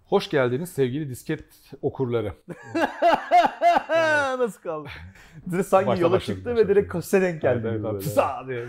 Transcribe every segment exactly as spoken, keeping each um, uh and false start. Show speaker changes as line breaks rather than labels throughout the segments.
Hoş geldiniz sevgili disket okurları.
Yani. Nasıl kaldı? Direkt sanki
Başta
yola
başladım,
çıktı
başladım.
ve direkt kasete denk geldi.
Evet,
gibi
evet,
böyle.
Pısa diye.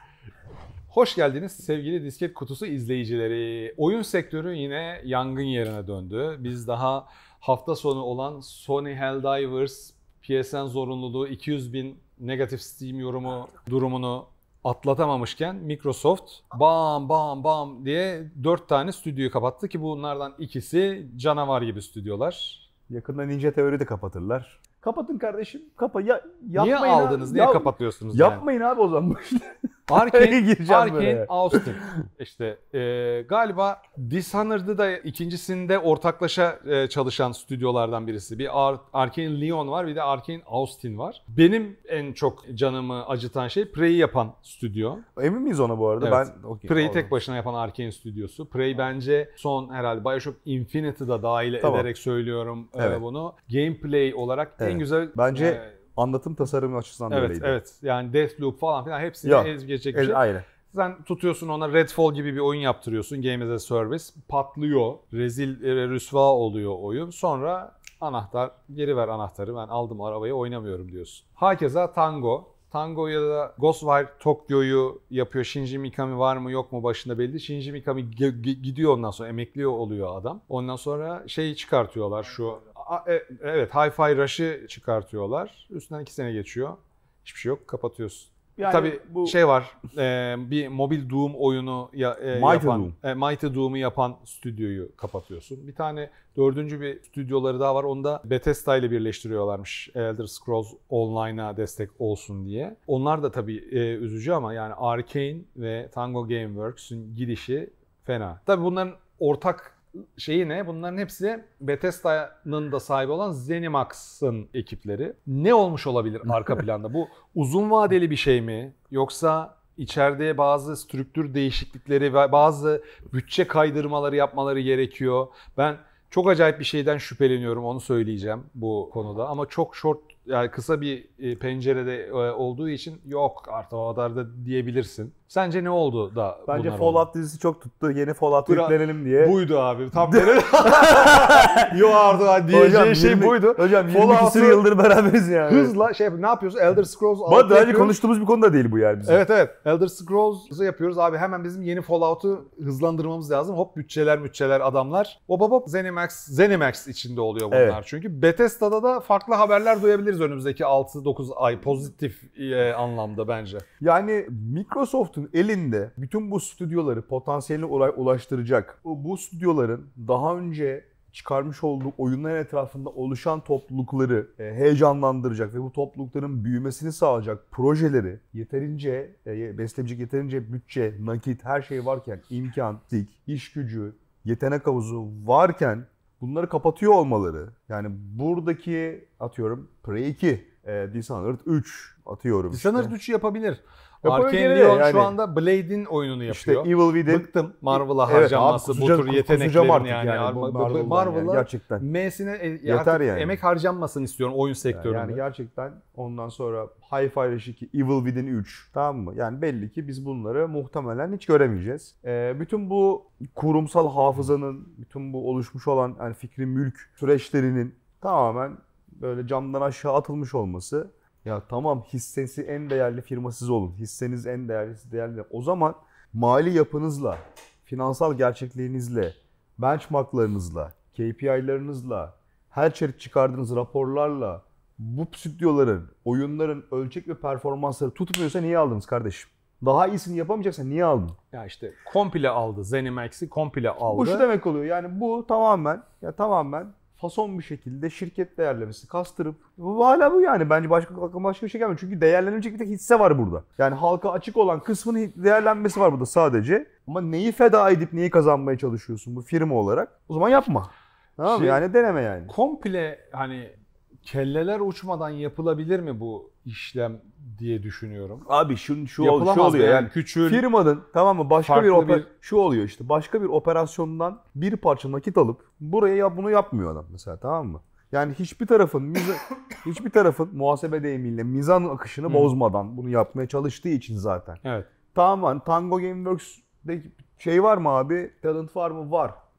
Hoş geldiniz sevgili disket kutusu izleyicileri. Oyun sektörü yine yangın yerine döndü. Biz daha hafta sonu olan Sony Helldivers P S N zorunluluğu iki yüz bin negatif Steam yorumu durumunu atlatamamışken Microsoft bam bam bam diye dört tane stüdyoyu kapattı ki bunlardan ikisi canavar gibi stüdyolar.
Yakında Ninja Theory de kapatırlar. Kapatın kardeşim. Kapa. Ya,
Niye
yapmayın
aldınız?
abi.
Niye
Ya-
kapatıyorsunuz yani?
Yapmayın abi o zaman.
Arkane,
Gireceğim
Arkane
böyle.
Austin. İşte e, galiba Dishonored'ı da ikincisinde ortaklaşa e, çalışan stüdyolardan birisi. Bir Ar- Arkane Lyon var, bir de Arkane Austin var. Benim en çok canımı acıtan şey Prey'i yapan stüdyo.
Emin miyiz ona bu arada?
Evet.
Ben okay,
Prey'i
aldım.
tek başına yapan Arkane stüdyosu. Prey bence son herhalde BioShock Infinite'ı da dahil
Tamam.
ederek söylüyorum e,
Evet.
bunu. Gameplay olarak en
Evet.
güzel...
Bence
e,
anlatım tasarımı açısından da
Evet,
öyleydi.
evet. Yani Deathloop falan filan hepsini
Yok.
ez geçecek bir
Evet,
şey.
aynen.
Sen tutuyorsun ona Redfall gibi bir oyun yaptırıyorsun. Game as a Service. Patlıyor. Rezil, e, rüsva oluyor oyun. Sonra anahtar, geri ver anahtarı. Ben aldım arabayı oynamıyorum diyorsun. Hakeza Tango. Tango ya da Ghostwire Tokyo'yu yapıyor. Shinji Mikami var mı yok mu başında belli. Shinji Mikami ge- ge- gidiyor ondan sonra emekli oluyor adam. Ondan sonra şeyi çıkartıyorlar şu... A- e- Evet Hi-Fi Rush'ı çıkartıyorlar. Üstünden iki sene geçiyor. Hiçbir şey yok kapatıyorsun.
Yani
Tabii
bu
şey var, e, bir mobil Doom oyunu ya, e,
Mighty
yapan,
Doom.
E, Mighty Doom'u yapan stüdyoyu kapatıyorsun. Bir tane dördüncü bir stüdyoları daha var, onu da Bethesda ile birleştiriyorlarmış Elder Scrolls Online'a destek olsun diye. Onlar da tabii e, üzücü ama yani Arkane ve Tango Gameworks'ün gidişi fena. Tabii bunların ortak şeyi ne? Bunların hepsi Bethesda'nın da sahibi olan ZeniMax'ın ekipleri. Ne olmuş olabilir arka planda? Bu uzun vadeli bir şey mi? Yoksa içeride bazı strüktür değişiklikleri ve bazı bütçe kaydırmaları yapmaları gerekiyor. Ben çok acayip bir şeyden şüpheleniyorum, onu söyleyeceğim bu konuda. Ama çok short, yani kısa bir pencerede olduğu için yok artık o kadar da diyebilirsin. Sence ne oldu da
bence
bunlar
Fallout
oldu?
dizisi çok tuttu. Yeni Fallout
Bura-
yüklenelim diye.
Buydu abi. Tam benim. Yok artık diyeceği şey
yirmi
buydu.
Hocam yirmi
Fallout'u
küsur yıldır beraberiz yani.
Hızla şey ne yapıyoruz? Elder Scrolls
Bu
altı
arada önce
yapıyoruz.
konuştuğumuz bir konu da değil bu yani bizim.
Evet evet. Elder Scrolls'ı yapıyoruz abi. Hemen bizim yeni Fallout'u hızlandırmamız lazım. Hop bütçeler bütçeler adamlar. Hop hop hop ZeniMax, ZeniMax içinde oluyor bunlar.
Evet.
Çünkü Bethesda'da da farklı haberler duyabiliriz önümüzdeki altı dokuz ay pozitif e, anlamda bence.
Yani Microsoft'un elinde bütün bu stüdyoları potansiyeline ula- ulaştıracak. Bu, bu stüdyoların daha önce çıkarmış olduğu oyunlar etrafında oluşan toplulukları e, heyecanlandıracak ve bu toplulukların büyümesini sağlayacak projeleri yeterince e, besleyebilecek yeterince bütçe, nakit, her şey varken, imkan, dik, iş gücü, yetenek havuzu varken bunları kapatıyor olmaları. Yani buradaki atıyorum Prey iki, e, Dishonored üç atıyorum.
Dishonored
işte.
üçü yapabilir.
Yapabilir
Arkane
de
Lyon
yani.
şu anda Blade'in oyununu
İşte
yapıyor.
Evil Within.
Bıktım Marvel'a
Evet
harcanması,
abi,
bu
kusacağım-
tür
kusacağım
yeteneklerin
artık
yani.
yani bu
Mar-
Marvel'dan
Marvel'a
yani, gerçekten.
M'sine e,
Yeter
artık
yani.
emek harcanmasın istiyorum oyun sektöründe.
Yani gerçekten ondan sonra Hi-Fi Rush iki, Evil Within üç, tamam mı? Yani belli ki biz bunları muhtemelen hiç göremeyeceğiz. Ee, bütün bu kurumsal hafızanın, bütün bu oluşmuş olan yani fikri mülk süreçlerinin tamamen böyle camdan aşağı atılmış olması. Ya tamam, hissesi en değerli firma siz olun. Hisseniz en değerlisi değerli. O zaman mali yapınızla, finansal gerçekliğinizle, benchmarklarınızla, K P I'lerinizle, her çeşit çıkardığınız raporlarla bu stüdyoların, oyunların ölçek ve performansları tutmuyorsa niye aldınız kardeşim? Daha iyisini yapamayacaksan niye aldın?
Ya işte komple aldı. ZeniMax'i komple aldı.
Bu şu demek oluyor yani bu tamamen ya tamamen fason bir şekilde şirket değerlemesi kastırıp bu hala bu yani bence başka başka bir şey gelmiyor. Çünkü değerlenecek bir tek hisse var burada. Yani halka açık olan kısmının değerlenmesi var burada sadece. Ama neyi feda edip neyi kazanmaya çalışıyorsun bu firma olarak? O zaman yapma. Tamam mı?
Şey-
Yani deneme yani.
Komple hani kelleler uçmadan yapılabilir mi bu işlem diye düşünüyorum.
Abi şu şu,
Yapılamaz
şu oluyor
mı
yani.
Küçül.
Firmanın tamam mı başka
Farklı
bir, oper-
bir-
şu oluyor işte başka bir operasyondan bir parça nakit alıp buraya ya bunu yapmıyor adam mesela, tamam mı? Yani hiçbir tarafın miza- hiçbir tarafın muhasebe deyimiyle mizan akışını
Hı.
bozmadan bunu yapmaya çalıştığı için zaten.
Evet.
Tamam, Tango Gameworks'te şey var mı abi? Talent var mı? Var.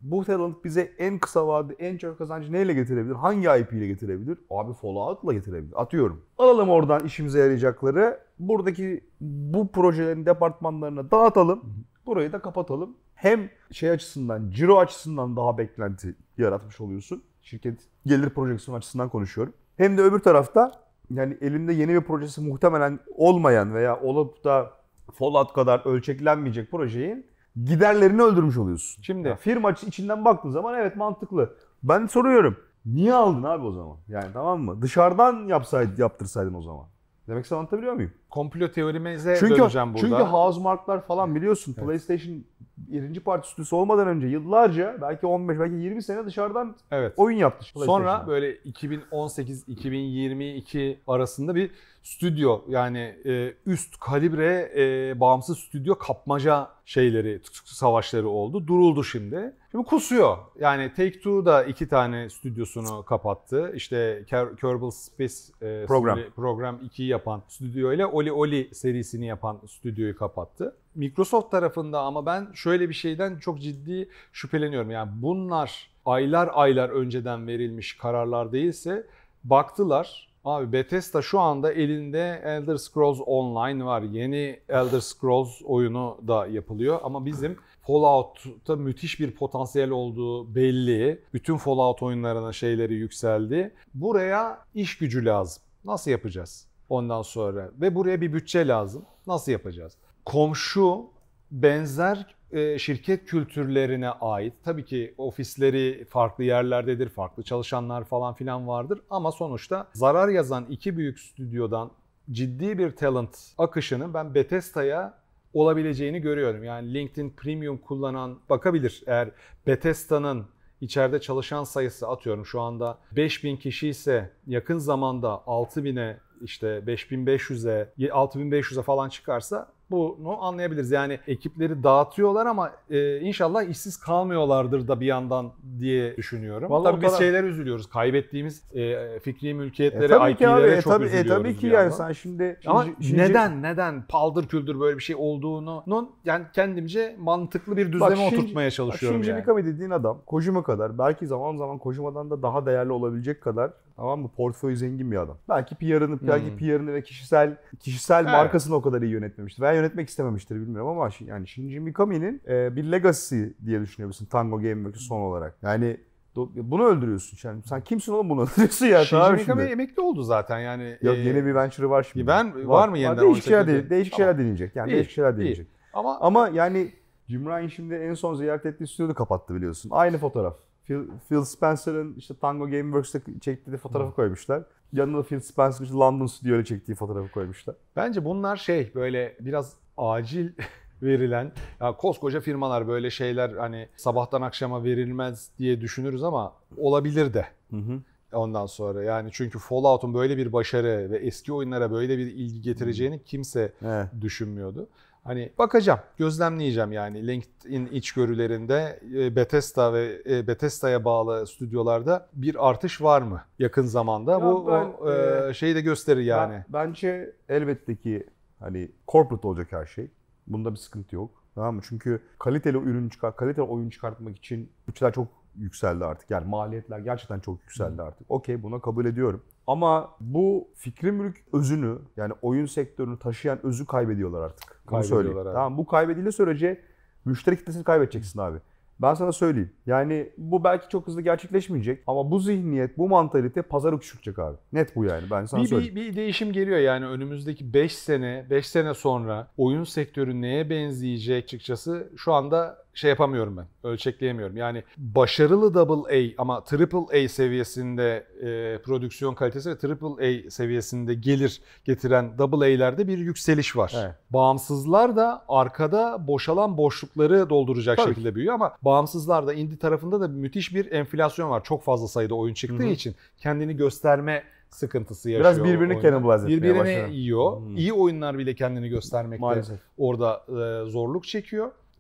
Bu talent bize en kısa vadede en çok kazancı neyle getirebilir? Hangi I P ile getirebilir? Abi Fallout'la getirebilir. Atıyorum. Alalım oradan işimize yarayacakları. Buradaki bu projelerin departmanlarına dağıtalım. Burayı da kapatalım. Hem şey açısından, ciro açısından daha beklenti yaratmış oluyorsun. Şirket gelir projeksiyonu açısından konuşuyorum. Hem de öbür tarafta yani elinde yeni bir projesi muhtemelen olmayan veya olup da Fallout kadar ölçeklenmeyecek projeyi giderlerini öldürmüş oluyorsun. Şimdi ya firma içinden baktığın zaman evet mantıklı. Ben soruyorum. Niye aldın abi o zaman? Yani tamam mı? Dışarıdan yapsaydın, yaptırsaydın o zaman. Demek ki anlatabiliyor muyum?
Komplo teorimize
çünkü,
döneceğim burada.
Çünkü Housemarque'lar falan biliyorsun evet. PlayStation birinci parti stüdyosu olmadan önce yıllarca belki on beş belki yirmi sene dışarıdan evet. oyun yaptı.
Sonra böyle iki bin on sekiz iki bin yirmi iki arasında bir stüdyo yani e, üst kalibre e, bağımsız stüdyo kapmaca şeyleri, savaşları oldu. Duruldu şimdi. Şimdi kusuyor. Yani Take-Two da iki tane stüdyosunu kapattı. İşte Kerbal Space e,
Program.
Program ikiyi yapan stüdyo ile Oli Oli serisini yapan stüdyoyu kapattı. Microsoft tarafında ama ben şöyle bir şeyden çok ciddi şüpheleniyorum. Yani bunlar aylar aylar önceden verilmiş kararlar değilse baktılar. Abi Bethesda şu anda elinde Elder Scrolls Online var. Yeni Elder Scrolls oyunu da yapılıyor ama bizim Fallout'ta müthiş bir potansiyel olduğu belli. Bütün Fallout oyunlarına şeyleri yükseldi. Buraya iş gücü lazım. Nasıl yapacağız? Ondan sonra ve buraya bir bütçe lazım. Nasıl yapacağız? Komşu benzer e, şirket kültürlerine ait tabii ki ofisleri farklı yerlerdedir, farklı çalışanlar falan filan vardır ama sonuçta zarar yazan iki büyük stüdyodan ciddi bir talent akışının ben Bethesda'ya olabileceğini görüyorum. Yani LinkedIn Premium kullanan bakabilir. Eğer Bethesda'nın içeride çalışan sayısı atıyorum şu anda beş bin kişi ise yakın zamanda altı bine işte beş bin beş yüze altı bin beş yüze falan çıkarsa bunu anlayabiliriz. Yani ekipleri dağıtıyorlar ama e, inşallah işsiz kalmıyorlardır da bir yandan diye düşünüyorum. Vallahi tabii biz şeyler üzülüyoruz. Kaybettiğimiz e, fikri mülkiyetlere,
e,
I P'lere
e,
çok
tabii,
üzülüyoruz.
E, tabii ki yani sen şimdi...
Ama
şimdi,
neden,
şimdi...
neden paldır küldür böyle bir şey olduğunu yani kendimce mantıklı bir düzleme bak, oturtmaya çalışıyorum
bak, Shinji
yani.
Mikami dediğin adam Kojima kadar belki zaman zaman Kojima'dan da daha değerli olabilecek kadar tamam mı portföyü zengin bir adam. Belki P R'ını, hmm. belki P R'ını ve kişisel kişisel evet. markasını o kadar iyi yönetmemiştir. Veya yönetmek istememiştir bilmiyorum ama yani Shinji Mikami'nin e, bir legacy diye düşünüyorsun Tango Gameworks'ü son olarak. Yani bunu öldürüyorsun. Yani sen kimsin oğlum bunu öldürüyorsun ya?
Shinji Mikami emekli oldu zaten yani.
Yok e, yeni bir venture'ı var şimdi.
Ben, var, var mı yeniden?
Değişik şeyler, değil, değişik şeyler deneyecek. Yani
iyi,
değişik şeyler deneyecek.
İyi. Ama
ama yani Jim Ryan şimdi en son ziyaret ettiği stüdyoyu kapattı biliyorsun. Aynı fotoğraf. Phil, Phil Spencer'ın işte Tango Gameworks'te çektiği fotoğrafı hmm. koymuşlar. Yanına da Phil Spencer'ın işte London stüdyoyla çektiği fotoğrafı koymuşlar.
Bence bunlar şey böyle biraz acil verilen ya koskoca firmalar böyle şeyler hani sabahtan akşama verilmez diye düşünürüz ama olabilir de. Hı hı. Ondan sonra yani çünkü Fallout'un böyle bir başarı ve eski oyunlara böyle bir ilgi getireceğini kimse evet. düşünmüyordu. Hani bakacağım, gözlemleyeceğim yani LinkedIn içgörülerinde Bethesda ve Bethesda'ya bağlı stüdyolarda bir artış var mı yakın zamanda? Ya bu ben, o, e, şeyi de gösterir yani.
Ben, bence elbette ki hani corporate olacak her şey. Bunda bir sıkıntı yok. Tamam mı? Çünkü kaliteli ürün çıkar, kaliteli oyun çıkartmak için bütçeler çok yükseldi artık. Yani maliyetler gerçekten çok yükseldi artık. Okey, buna kabul ediyorum. Ama bu fikri mülk özünü yani oyun sektörünü taşıyan özü kaybediyorlar artık. Bunu söyleyeyim. Tamam, bu kaybedildiği sürece müşteri kitlesini kaybedeceksin abi. Ben sana söyleyeyim. Yani bu belki çok hızlı gerçekleşmeyecek ama bu zihniyet, bu mantalite pazarı küçültecek abi. Net bu yani. Ben sana
bir,
söyleyeyim.
Bir, bir değişim geliyor yani önümüzdeki beş sene, beş sene sonra oyun sektörü neye benzeyecek açıkçası şu anda şey yapamıyorum ben. Ölçekleyemiyorum. Yani başarılı double A ama triple A seviyesinde e, prodüksiyon kalitesi ve triple A seviyesinde gelir getiren double A'lerde bir yükseliş var. Evet. Bağımsızlar da arkada boşalan boşlukları dolduracak Tabii. şekilde büyüyor ama bağımsızlar da indie tarafında da müthiş bir enflasyon var. Çok fazla sayıda oyun çıktığı Hı-hı. için kendini gösterme sıkıntısı yaşıyor.
Biraz birbirini cannibalize etmeye
Birbirini yiyor. Hmm. İyi oyunlar bile kendini göstermekte Maalesef. orada e, zorluk çekiyor.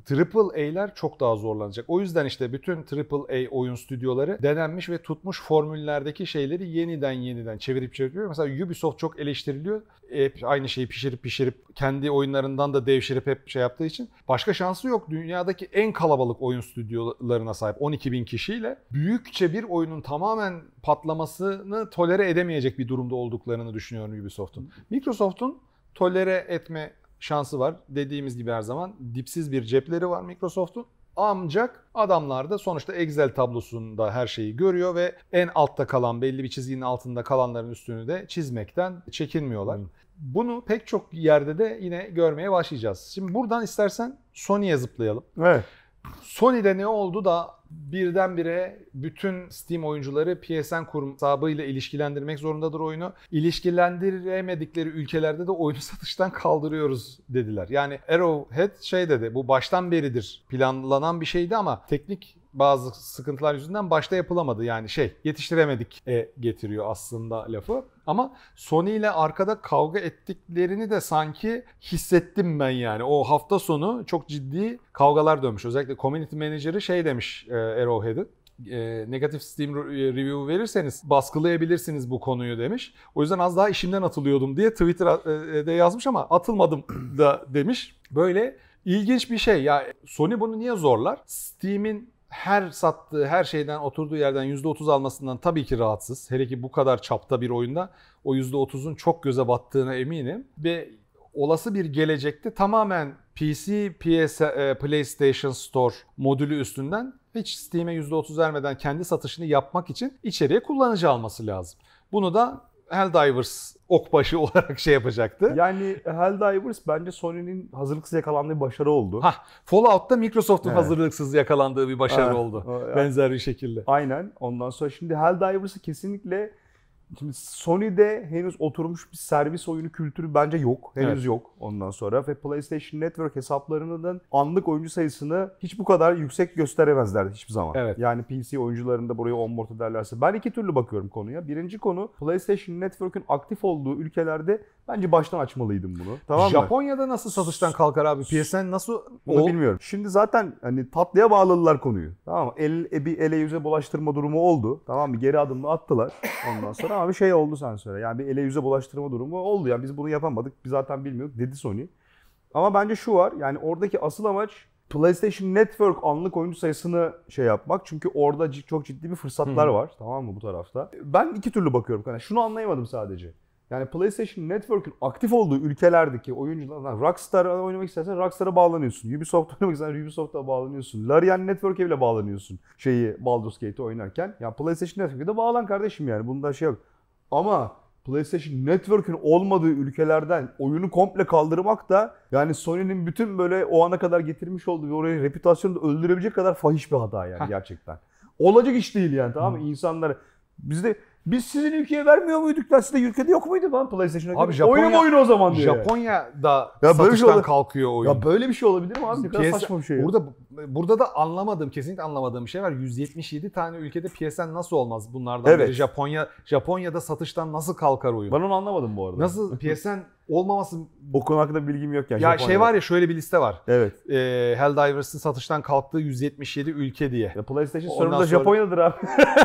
Triple A'ler çok daha zorlanacak. O yüzden işte bütün Triple A oyun stüdyoları denenmiş ve tutmuş formüllerdeki şeyleri yeniden yeniden çevirip çeviriyor. Mesela Ubisoft çok eleştiriliyor. Hep aynı şeyi pişirip pişirip kendi oyunlarından da devşirip hep şey yaptığı için. Başka şansı yok. Dünyadaki en kalabalık oyun stüdyolarına sahip on iki bin kişiyle büyükçe bir oyunun tamamen patlamasını tolere edemeyecek bir durumda olduklarını düşünüyorum Ubisoft'un. Microsoft'un tolere etme şansı var. Dediğimiz gibi her zaman dipsiz bir cepleri var Microsoft'un. Ancak adamlar da sonuçta Excel tablosunda her şeyi görüyor ve en altta kalan, belli bir çizginin altında kalanların üstünü de çizmekten çekinmiyorlar. Hmm. Bunu pek çok yerde de yine görmeye başlayacağız. Şimdi buradan istersen Sony'ye zıplayalım.
Evet.
Sony'de ne oldu da birdenbire bütün Steam oyuncuları P S N kurum hesabıyla ilişkilendirmek zorundadır oyunu. İlişkilendiremedikleri ülkelerde de oyunu satıştan kaldırıyoruz dediler. Yani Arrowhead şey dedi, bu baştan beridir planlanan bir şeydi ama teknik bazı sıkıntılar yüzünden başta yapılamadı. Yani şey yetiştiremedik e getiriyor aslında lafı. Ama Sony ile arkada kavga ettiklerini de sanki hissettim ben yani. O hafta sonu çok ciddi kavgalar dönmüş. Özellikle Community Manager'ı şey demiş e, Arrowhead'in. E, negatif Steam review verirseniz baskılayabilirsiniz bu konuyu demiş. O yüzden az daha işimden atılıyordum diye Twitter'da yazmış ama atılmadım da demiş. Böyle ilginç bir şey. Ya Sony bunu niye zorlar? Steam'in her sattığı, her şeyden oturduğu yerden yüzde otuz almasından tabii ki rahatsız. Hele ki bu kadar çapta bir oyunda o yüzde otuzun çok göze battığına eminim. Ve olası bir gelecekte tamamen P C, P S, PlayStation Store modülü üstünden hiç Steam'e yüzde otuz vermeden kendi satışını yapmak için içeriye kullanıcı alması lazım. Bunu da Helldivers okbaşı olarak şey yapacaktı.
Yani Helldivers bence Sony'nin hazırlıksız yakalandığı bir başarı oldu.
Hah, Fallout'ta Microsoft'un evet. hazırlıksız yakalandığı bir başarı evet. oldu. O, yani, benzer bir şekilde.
Aynen. Ondan sonra şimdi Helldivers'ı kesinlikle şimdi Sony'de henüz oturmuş bir servis oyunu kültürü bence yok. Henüz evet. yok ondan sonra. Ve PlayStation Network hesaplarının anlık oyuncu sayısını hiç bu kadar yüksek gösteremezlerdi hiçbir zaman. Evet. Yani P C oyuncularını da buraya onboard ederlerse. Ben iki türlü bakıyorum konuya. Birinci konu PlayStation Network'ün aktif olduğu ülkelerde bence baştan açmalıydım bunu. Tamam mı?
Japonya'da nasıl satıştan kalkar abi? P S N nasıl?
Bunu o... bilmiyorum. Şimdi zaten hani tatlıya bağladılar konuyu. Tamam mı? El, e, bir ele yüze bulaştırma durumu oldu. Tamam mı? Geri adımını attılar. Ondan sonra ama bir şey oldu sen söyle. Yani bir ele yüze bulaştırma durumu oldu. Yani biz bunu yapamadık. Biz zaten bilmiyorduk dedi Sony. Ama bence şu var. Yani oradaki asıl amaç PlayStation Network anlık oyuncu sayısını şey yapmak. Çünkü orada çok ciddi bir fırsatlar hmm. var. Tamam mı bu tarafta? Ben iki türlü bakıyorum. Yani şunu anlayamadım sadece. Yani PlayStation Network'ün aktif olduğu ülkelerdeki oyuncular, Rockstar oynamak istersen Rockstar'a bağlanıyorsun. Ubisoft oynamak istersen Ubisoft'a bağlanıyorsun. Larian Network'e bile bağlanıyorsun. Şeyi Baldur's Gate'i oynarken. Ya PlayStation Network'e de bağlan kardeşim yani. Bunda şey yok. Ama PlayStation Network'ün olmadığı ülkelerden oyunu komple kaldırmak da yani Sony'nin bütün böyle o ana kadar getirmiş olduğu ve orayı reputasyonu da öldürebilecek kadar fahiş bir hata yani gerçekten. Olacak iş değil yani, tamam mı? Hmm. İnsanlar bizde biz sizin ülkeye vermiyor muyduk lan? Sizde ülkede yok muydu lan PlayStation'a?
Abi Japonya,
oyun oyunu o zaman diyor.
Japonya'da ya satıştan şey kalkıyor oyun.
Ya böyle bir şey olabilir mi abi? Ne kadar saçma bir şey.
Burada burada da anlamadığım, kesinlikle anlamadığım bir şey var. yüz yetmiş yedi tane ülkede P S N nasıl olmaz? Bunlardan evet. biri Japonya Japonya'da satıştan nasıl kalkar oyun?
Ben onu anlamadım bu arada.
Nasıl P S N olmaması?
O konu hakkında bilgim yok yani.
Ya Japonya'da. Şey var ya, şöyle bir liste var.
Evet.
Ee, Helldivers'ın satıştan kalktığı yüz yetmiş yedi ülke diye.
Ya PlayStation sorumlu da Japonya'dır abi.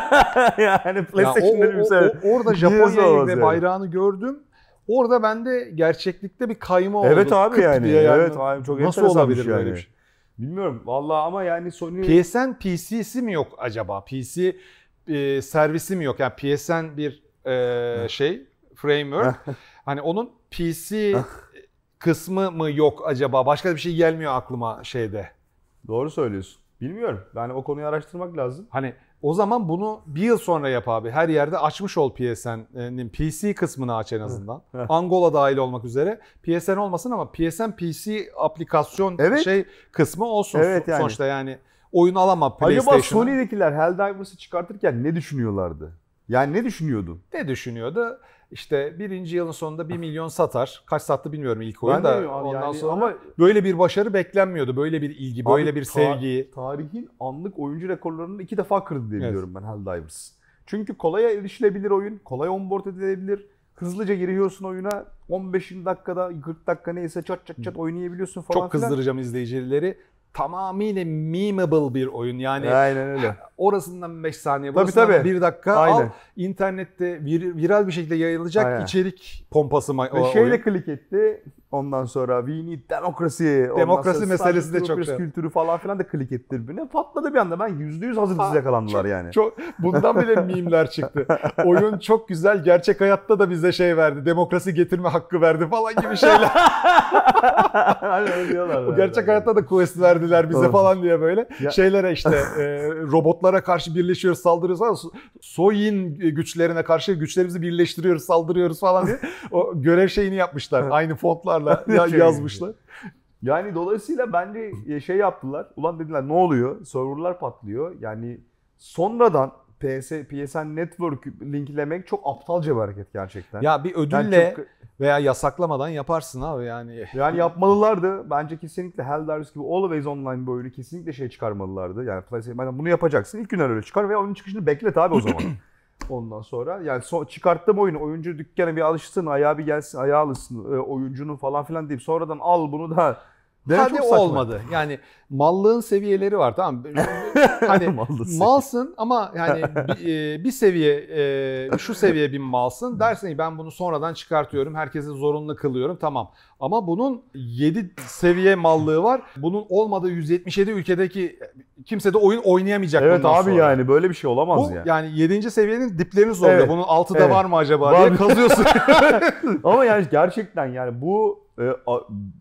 Yani PlayStation'da
ya o, o, o, orada Japonya'yı ve bayrağını yani. gördüm. Orada bende gerçeklikte bir kayma oldu.
Evet abi yani.
yani.
Evet abi, çok
nasıl olabilir
yani.
böyle bir şey?
Bilmiyorum vallahi ama yani Sony
P S N P C'si mi yok acaba? P C e, servisi mi yok? Yani P S N bir e, şey framework. Hani onun P C kısmı mı yok acaba? Başka bir şey gelmiyor aklıma şeyde.
Doğru söylüyorsun. Bilmiyorum. Yani o konuyu araştırmak lazım.
Hani o zaman bunu bir yıl sonra yap abi. Her yerde açmış ol P S N'nin P C kısmını aç en azından. Angola dahil olmak üzere. P S N olmasın ama P S N P C aplikasyon evet. şey kısmı olsun. Evet yani. Sonuçta yani oyun alamam PlayStation'a.
Acaba Sony'dekiler Helldivers'ı çıkartırken ne düşünüyorlardı? Yani ne düşünüyordu?
Ne düşünüyordu? İşte birinci yılın sonunda bir milyon satar. Kaç sattı bilmiyorum ilk oyun da. Ondan yani sonra ama böyle bir başarı beklenmiyordu. Böyle bir ilgi, böyle bir sevgi.
Ta- tarihin anlık oyuncu rekorlarını iki defa kırdı diye biliyorum evet. ben Helldivers. Çünkü kolay erişilebilir oyun, kolay onboard edilebilir. Hızlıca giriyorsun oyuna. on beş dakikada, kırk dakika neyse çat çat çat oynayabiliyorsun falan.
Çok kızdıracağım izleyicileri. tamamıyla memeable bir oyun. Yani
aynen öyle.
Orasından beş saniye,
Tabii,
burasından
tabii.
bir dakika
Aynen.
al. İnternette vir, viral bir şekilde yayılacak
Aynen.
içerik pompası ma-
Ve
o
şeyle
oyun.
klik etti. Ondan sonra we need democracy.
Demokrasi
sonra
meselesi de
Starship
çok
Troopers
şey.
kültürü falan filan da klik etti birbirine. Patladı bir anda. Ben yüzde yüz hazırsız yakalandılar
çok,
yani.
Çok, bundan bile meme'ler çıktı. Oyun çok güzel. Gerçek hayatta da bize şey verdi. Demokrasi getirme hakkı verdi falan gibi şeyler.
Hani öyle diyorlar.
Bu gerçek hayatta da quest verdiler bize
Doğru.
falan diye böyle.
Ya-
Şeylere işte e, robotlara karşı birleşiyoruz, saldırıyoruz falan. Soyin güçlerine karşı güçlerimizi birleştiriyoruz, saldırıyoruz falan diye. O görev şeyini yapmışlar. Aynı fontlarla ya-
Şey
yazmışlar.
Yani dolayısıyla bence şey yaptılar. Ulan dediler ne oluyor? Serverlar patlıyor. Yani sonradan P S, P S N Network linklemek çok aptalca bir hareket gerçekten.
Ya bir ödülle
Yani çok-
veya yasaklamadan yaparsın abi yani.
Yani yapmalılardı. Bence kesinlikle Helldivers gibi Always Online bir oyunu kesinlikle şey çıkarmalılardı. Yani PlayStation bunu yapacaksın. İlk günden öyle çıkar ve oyunun çıkışını beklet abi o zaman. Ondan sonra yani son, çıkarttığım oyunu oyuncu dükkana bir alışsın, ayağı bir gelsin, ayağı alışsın e, oyuncunun falan filan deyip sonradan al bunu da. Dene
Hadi
çok saçma.
olmadı. Yani mallığın seviyeleri var, tamam mı? Hani
Mallısın.
malsın ama yani bir, e, bir seviye e, şu seviye bir malsın. Dersin ki ben bunu sonradan çıkartıyorum. Herkese zorunlu kılıyorum. Tamam. Ama bunun yedi seviye mallığı var. Bunun olmadığı yüz yetmiş yedi ülkedeki kimse de oyun oynayamayacak
Evet
bundan
abi
sonra.
yani böyle bir şey olamaz
Bu
ya.
yani yedinci seviyenin diplerini zorluyor.
Evet.
Bunun altı da
Evet.
var mı acaba
Var
diye
mı?
kazıyorsun.
Ama yani gerçekten yani bu e, a,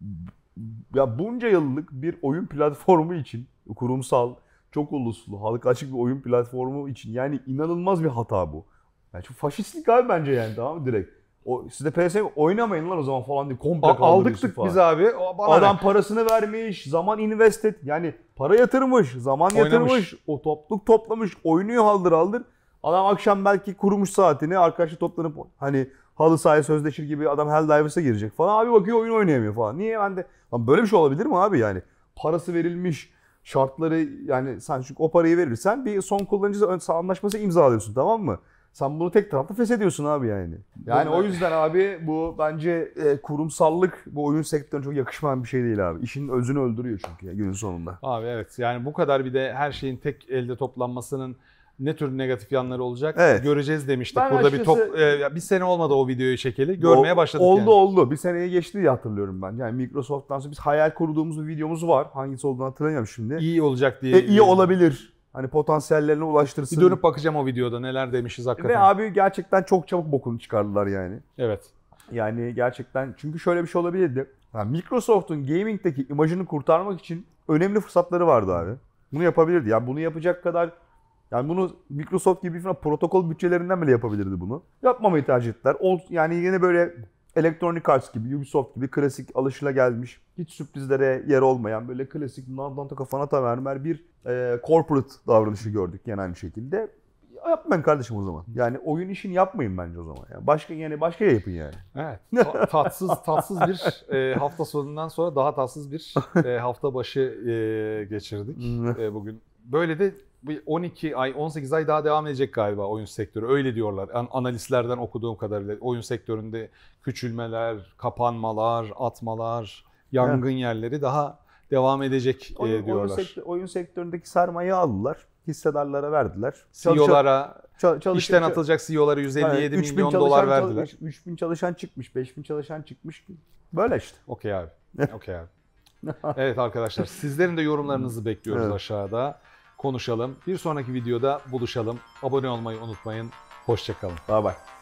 ya bunca yıllık bir oyun platformu için kurumsal, çok uluslu, halka açık bir oyun platformu için yani inanılmaz bir hata bu. Yani çok faşistlik abi bence yani, tamam mı direkt. O, siz de P S oynamayın lan o zaman falan diye komple
A-
kaldırıyorsun
Aldıktık
falan.
biz abi. O bana
Adam
ne?
parasını vermiş, zaman invest et. Yani para yatırmış, zaman
Oynamış.
yatırmış, o topluluk toplamış, oynuyor haldır haldır. Adam akşam belki kurmuş saatini, arkadaşlar toplanıp hani halı sahaya sözleşir gibi adam Helldivers'a girecek falan. Abi bakıyor oyun oynayamıyor falan. Niye ben de? Lan böyle bir şey olabilir mi abi yani? Parası verilmiş, şartları yani sen çünkü o parayı verirsen bir son kullanıcı anlaşması imzalıyorsun, tamam mı? Sen bunu tek taraflı feshediyorsun abi yani. Yani o yüzden abi bu bence e, kurumsallık bu oyun sektörüne çok yakışmayan bir şey değil abi. İşin özünü öldürüyor çünkü ya, günün sonunda.
Abi evet, yani bu kadar bir de her şeyin tek elde toplanmasının ne tür negatif yanları olacak
Evet.
göreceğiz demiştik.
Ben
Burada bir top
açıkçası-
e, bir sene olmadı o videoyu çekeli. Görmeye
Ol-
başladık
oldu,
yani.
Oldu Bir seneye geçti diye hatırlıyorum ben. Yani Microsoft'tan sonra biz hayal kurduğumuz bir videomuz var. Hangisi olduğunu hatırlamıyorum şimdi.
İyi olacak diye.
E, iyi olabilir. Hani potansiyellerine ulaştırsın.
Bir dönüp bakacağım o videoda neler demişiz hakikaten.
Ve abi gerçekten çok çabuk bokunu çıkardılar yani.
Evet.
Yani gerçekten çünkü şöyle bir şey olabilirdi. Yani Microsoft'un gaming'deki imajını kurtarmak için önemli fırsatları vardı abi. Bunu yapabilirdi. Yani bunu yapacak kadar, yani bunu Microsoft gibi falan protokol bütçelerinden bile yapabilirdi bunu. Yapmamayı tercih ettiler. Ol- Yani yine böyle Electronic Arts gibi, Ubisoft gibi klasik alışılagelmiş, hiç sürprizlere yer olmayan böyle klasik nanta kafana tavermer bir e, corporate davranışı gördük yani aynı şekilde. Yapmayın kardeşim o zaman. Yani oyun işini yapmayın bence o zaman. Yani başka yani başka yapın yani.
Evet. Ta- tatsız tatsız bir e, hafta sonundan sonra daha tatsız bir e, hafta başı e, geçirdik e, bugün. Böyle de bir on iki ay, on sekiz ay daha devam edecek galiba oyun sektörü. Öyle diyorlar. An- analistlerden okuduğum kadarıyla oyun sektöründe küçülmeler, kapanmalar, atmalar, yangın yerleri daha devam edecek e,
Oyun, oyun,
diyorlar.
sektör, oyun sektöründeki sermayeyi aldılar. Hissedarlara verdiler.
C E O'lara,
Çal- çalış-
işten atılacak C E O'lara yüz elli yedi
Yani üç bin
milyon
çalışan
dolar
çal-
verdiler.
üç bin çalışan çıkmış, beş bin çalışan çıkmış. Böyle işte.
Okey abi. Okey abi. Evet arkadaşlar, sizlerin de yorumlarınızı bekliyoruz
Evet.
aşağıda. Konuşalım. Bir sonraki videoda buluşalım. Abone olmayı unutmayın. Hoşça kalın.
Bye bye.